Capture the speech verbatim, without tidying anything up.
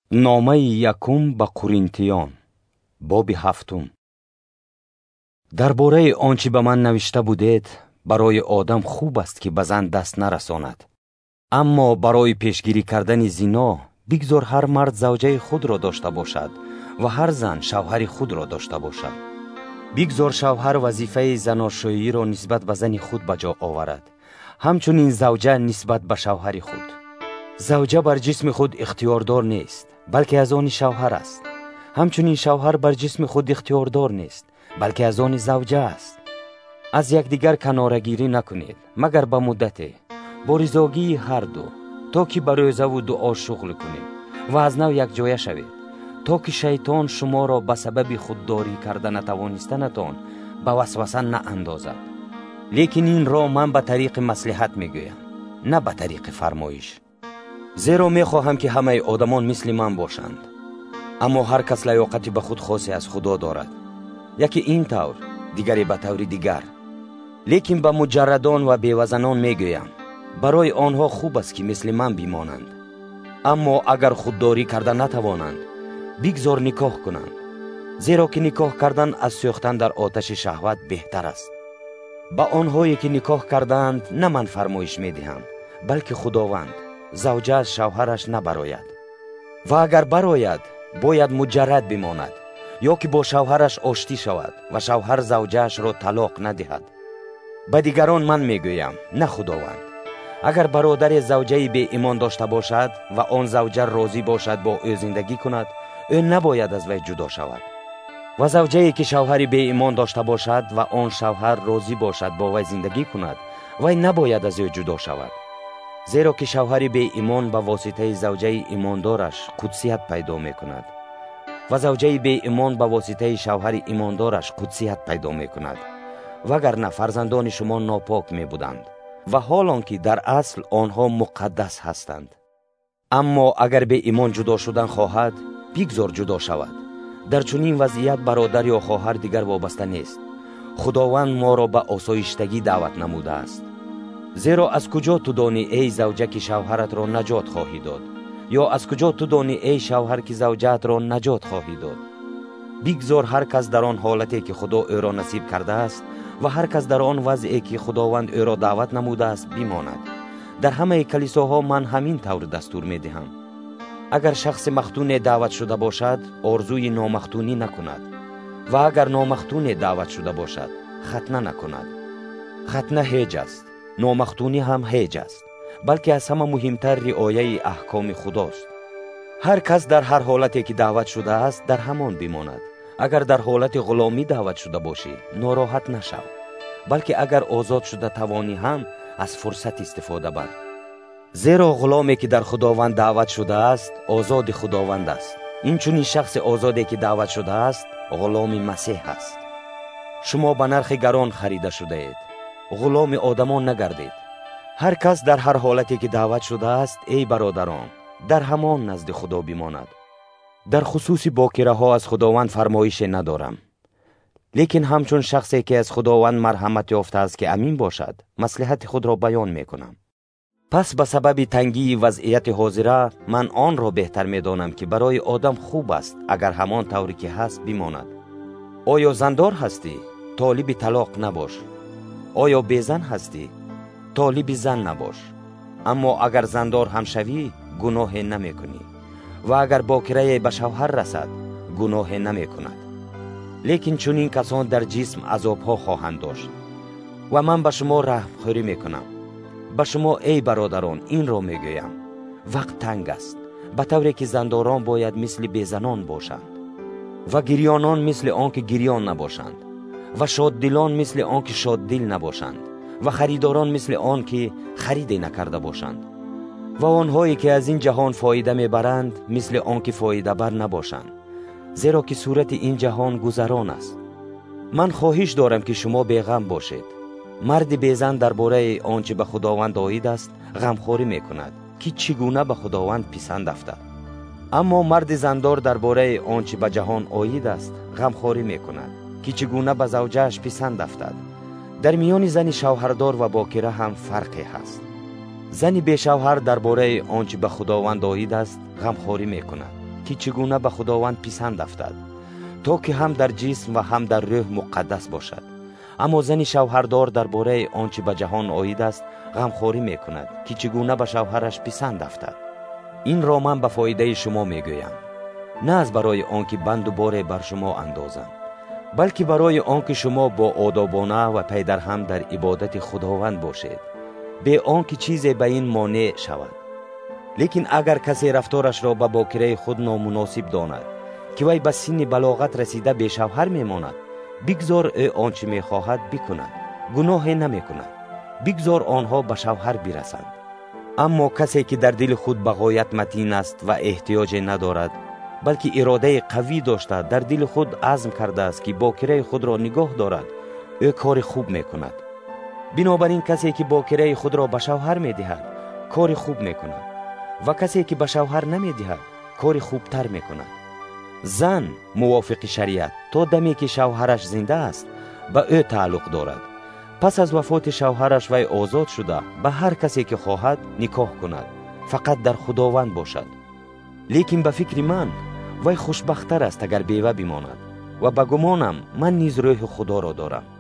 نامه یکم به قرنتیان باب هفتم. درباره آنچه به من نوشته بودید، برای آدم خوب است که به زن دست نرساند، اما برای پیشگیری کردن زنا بگذار هر مرد زوجه خود را داشته باشد و هر زن شوهر خود را داشته باشد. بگذار شوهر وظیفه زناشویی را نسبت به زن خود به جا آورد، همچنین زوجه نسبت به شوهر خود. زوجه بر جسم خود اختیاردار نیست، بلکه از آن شوهر است. همچنین شوهر بر جسم خود اختیاردار نیست، بلکه از آن زوجه است. از یکدیگر کناره‌گیری نکنید، مگر به مدتی با رضاگی هر دو، تا که به روزه و دعا شغل کنید و از نو یک جایه شوید، تا که شیطان شما را به سبب خودداری کردن توانستنتان به وسوسه ناندازد. لیکن این را من به طریق مصلحت میگویم، نه به طریق فرمایش. زیرا میخواهم که همه آدمان مثل من باشند، اما هر کس لیاقتی به خود خاصی از خدا دارد، یکی این طور، دیگری به طور دیگر. لیکن به مجردان و بیوزنان میگویم، برای آنها خوب است که مثل من بیمانند. اما اگر خودداری کردن نتوانند، بگذار نکاح کنند، زیرا که نکاح کردن از سوختن در آتش شهوت بهتر است. با آنهایی که نکاح کردند نه من فرمایش میدهم، بلکه خداوند. زوجه از شوهرش نبراید، و اگر براید باید مجرد بماند، یا که با شوهرش آشتی شود و شوهر زوجهش را طلاق ندهد. به دیگران من میگویم، نه خداوند. اگر برادر زوجه بی ایمان داشته باشد و آن زوجه راضی باشد با او زندگی کند، او نباید از وی جدا شود. و زوجه‌ای که شوهر بی ایمان داشته باشد و آن شوهر راضی باشد با وی زندگی کند، وی نباید از او جدا شود. زیرا که شوهر بی ایمان به واسطه زوجه ایماندارش قدسیت پیدا می کند و زوجه بی ایمان به واسطه شوهر ایماندارش قدسیت پیدا می کند، وگرنه فرزندان شما ناپاک می بودند و حالان که در اصل آنها مقدس هستند. اما اگر بی ایمان جدا شدن خواهد، بگذار جدا شود. در چنین وضعیت برادر یا خواهر دیگر وابسته نیست. خداوند ما را به آسایشتگی دعوت نموده است. زیرا از کجا تو دانی ای زوجه که شوهرت را نجات خواهی داد؟ یا از کجا تو دانی ای شوهر که زوجت را نجات خواهی داد؟ بگذار هر کس در آن حالتی که خدا او را نصیب کرده است و هر کس در آن وضعی که خداوند او را دعوت نموده است بماند. در همه کلیساها من همین طور دستور می دهم. اگر شخص مختون دعوت شده باشد، آرزوی نامختونی نکند، و اگر نامختون دعوت شده باشد، ختنه نکند. ختنه هیچ است، نامختونی هم هیچ است، بلکه از همه مهمتر رعایت احکام خداست. هر کس در هر حالتی که دعوت شده است در همان بماند. اگر در حالت غلامی دعوت شده باشی، ناراحت نشو، بلکه اگر آزاد شده توانی هم از فرصت استفاده بر. زیرا غلامی که در خداوند دعوت شده است آزاد خداوند است. این چونین شخص آزادی که دعوت شده است غلام مسیح است. شما به نرخ گران خریده شده اید، غلام آدمان نگردید. هر کس در هر حالتی که دعوت شده است ای برادران در همان نزد خدا بماند. در خصوص باکره ها از خداوند فرمایش ندارم، لیکن همچون شخصی که از خداوند مرحمت یافته است که امین باشد، مصلحت خود را بیان می کنم. پس به سبب تنگی وضعیت حاضره من آن را بهتر می دانم که برای آدم خوب است اگر همان طوری که هست بماند. آیا زندار هستی؟ طالب طلاق نباش. آیا بیزن هستی؟ طالب زن نباش. اما اگر زندار هم شوی گناه نمی کنی، و اگر باکره به شوهر رسد گناه نمی کند. لیکن چون این کسان در جسم عذابها خواهند داشت. و من به شما رحم خوری می کنم. به شما ای برادران این را می گویم، وقت تنگ است، به طوری که زنداران باید مثل بیزنان باشند، و گریانان مثل آن که گریان نباشند، و شاددلان مثل آن که شاددل نباشند، و خریداران مثل آن که خریدی نکرده باشند، و آنهایی که از این جهان فایده میبرند مثل آن که فایده بر نباشند، زیرا که صورت این جهان گذران است. من خواهش دارم که شما بیغم باشید. مرد بیزن درباره آنچه به خداوند آید است غمخوری میکند که چگونه به خداوند پسند افتد. اما مرد زندار درباره آنچه به جهان آید است غمخوری میکند که چگونه به زوجهش پسند افتد. در میان زن شوهردار و باکره هم فرقی هست. زن بی شوهر درباره آنچه به خداوند آید است غمخوری میکند که چگونه به خداوند پسند افتد، تا که هم در جسم و هم در روح مقدس باشد. اما زن شوهردار درباره آنچه به جهان آید است غمخواری می کند که چگونه به شوهرش پسند افتد. این را من به فایده شما می گویم، نه از برای آنکه بند و بار بر شما اندازم، بلکه برای آنکه شما با آدابانه و پی در هم در عبادت خداوند باشید، به آنکه چیزی به این مانع شود. لیکن اگر کسی رفتارش را به باکره خود نامناسب داند که وی به سن بلاغت رسیده به شوهر میماند، بگذار او آنچه میخواهد بکند، گناهی نمی کند، بگذار آنها به شوهر برسند. اما کسی که در دل خود به غایت متین است و احتیاجی ندارد، بلکه اراده قوی داشته در دل خود عزم کرده است که باکره خود را نگاه دارد، او کار خوب میکند. بنابراین کسی که باکره خود را به شوهر میدهد کار خوب میکند و کسی که به شوهر نمیدهد کار خوبتر میکند. زن موافق شریعت تا دمی که شوهرش زنده است به او تعلق دارد. پس از وفات شوهرش وی آزاد شده به هر کسی که خواهد نکاح کند، فقط در خداوند باشد. لیکن به فکر من وی خوشبخت‌تر است اگر بیوه بماند و به گمانم من نیز روح خدا را دارم.